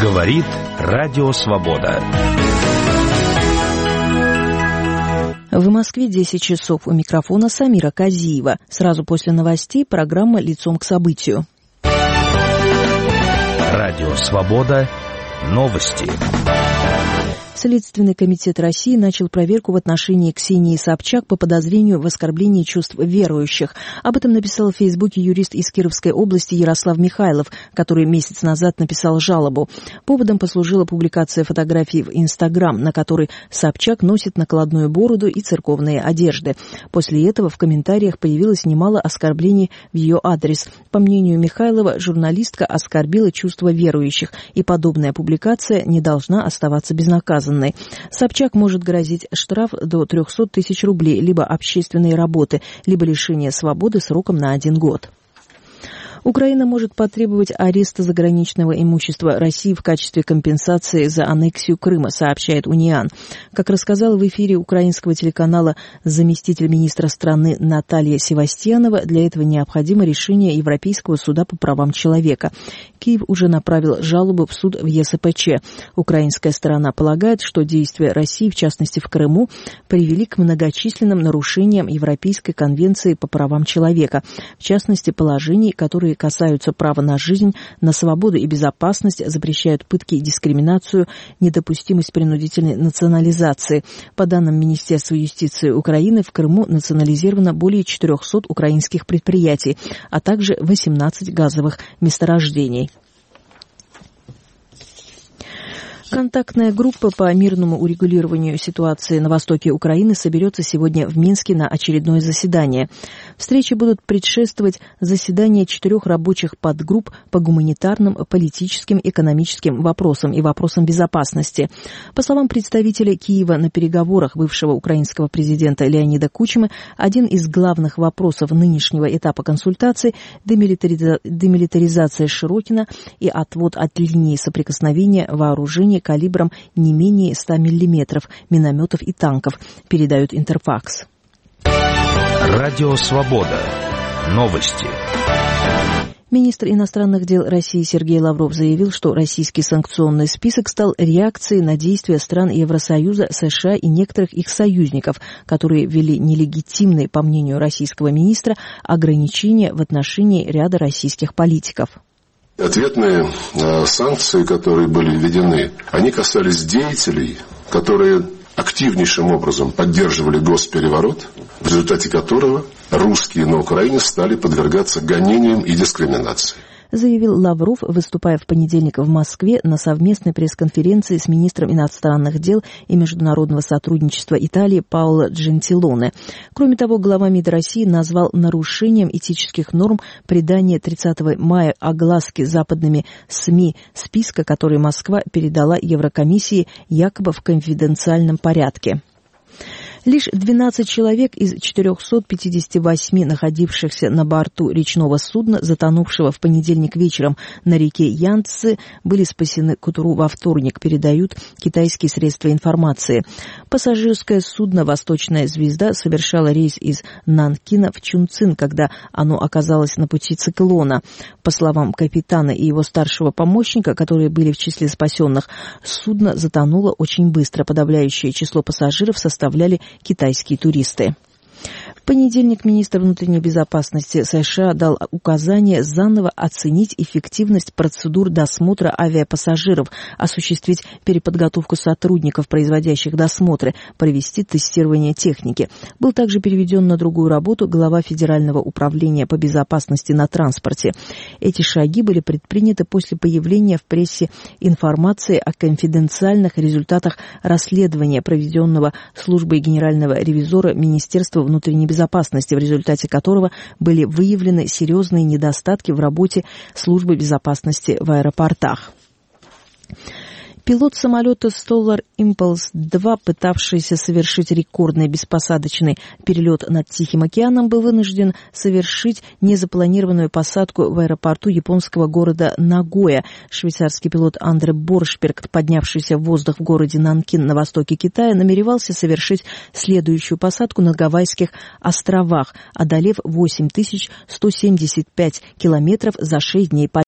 Говорит Радио Свобода. В Москве 10 часов. У микрофона Самира Казиева. Сразу после новостей программа «Лицом к событию». Радио Свобода. Новости. Следственный комитет России начал проверку в отношении Ксении Собчак по подозрению в оскорблении чувств верующих. Об этом написал в Фейсбуке юрист из Кировской области Ярослав Михайлов, который месяц назад написал жалобу. Поводом послужила публикация фотографий в Инстаграм, на которой Собчак носит накладную бороду и церковные одежды. После этого в комментариях появилось немало оскорблений в ее адрес. По мнению Михайлова, журналистка оскорбила чувства верующих, и подобная публикация не должна оставаться безнаказанной. Собчак может грозить штраф до 300 тысяч рублей, либо общественные работы, либо лишение свободы сроком на 1 год. Украина может потребовать ареста заграничного имущества России в качестве компенсации за аннексию Крыма, сообщает УНИАН. Как рассказала в эфире украинского телеканала заместитель министра страны Наталья Севастьянова, для этого необходимо решение Европейского суда по правам человека. Киев уже направил жалобу в суд в ЕСПЧ. Украинская сторона полагает, что действия России, в частности в Крыму, привели к многочисленным нарушениям Европейской конвенции по правам человека, в частности положений, которые касаются права на жизнь, на свободу и безопасность, запрещают пытки и дискриминацию, недопустимость принудительной национализации. По данным Министерства юстиции Украины, в Крыму национализировано более 400 украинских предприятий, а также 18 газовых месторождений. Контактная группа по мирному урегулированию ситуации на востоке Украины соберется сегодня в Минске на очередное заседание. Встречи будут предшествовать заседанию 4 рабочих подгрупп по гуманитарным, политическим, экономическим вопросам и вопросам безопасности. По словам представителя Киева на переговорах бывшего украинского президента Леонида Кучмы, один из главных вопросов нынешнего этапа консультаций – демилитаризация Широкина и отвод от линии соприкосновения вооружений калибром не менее 100 мм, минометов и танков, передают Интерфакс. Радио Свобода. Новости. Министр иностранных дел России Сергей Лавров заявил, что российский санкционный список стал реакцией на действия стран Евросоюза, США и некоторых их союзников, которые ввели нелегитимные, по мнению российского министра, ограничения в отношении ряда российских политиков. Ответные санкции, которые были введены, они касались деятелей, которые активнейшим образом поддерживали госпереворот, в результате которого русские на Украине стали подвергаться гонениям и дискриминации. Заявил Лавров, выступая в понедельник в Москве на совместной пресс-конференции с министром иностранных дел и международного сотрудничества Италии Паоло Джентилоне. Кроме того, глава МИД России назвал нарушением этических норм придание 30 мая огласки западными СМИ списка, который Москва передала Еврокомиссии якобы в конфиденциальном порядке. Лишь 12 человек из 458 находившихся на борту речного судна, затонувшего в понедельник вечером на реке Янцзы, были спасены к утру во вторник, передают китайские средства информации. Пассажирское судно «Восточная звезда» совершало рейс из Нанкина в Чунцин, когда оно оказалось на пути циклона. По словам капитана и его старшего помощника, которые были в числе спасенных, судно затонуло очень быстро. Подавляющее число пассажиров составляли китайские туристы. В понедельник министр внутренней безопасности США дал указание заново оценить эффективность процедур досмотра авиапассажиров, осуществить переподготовку сотрудников, производящих досмотры, провести тестирование техники. Был также переведен на другую работу глава Федерального управления по безопасности на транспорте. Эти шаги были предприняты после появления в прессе информации о конфиденциальных результатах расследования, проведенного службой генерального ревизора Министерства внутренней безопасности, в результате которого были выявлены серьезные недостатки в работе службы безопасности в аэропортах. Пилот самолета Solar Impulse-2, пытавшийся совершить рекордный беспосадочный перелет над Тихим океаном, был вынужден совершить незапланированную посадку в аэропорту японского города Нагоя. Швейцарский пилот Андре Боршберг, поднявшийся в воздух в городе Нанкин на востоке Китая, намеревался совершить следующую посадку на Гавайских островах, одолев 8175 километров за 6 дней полета.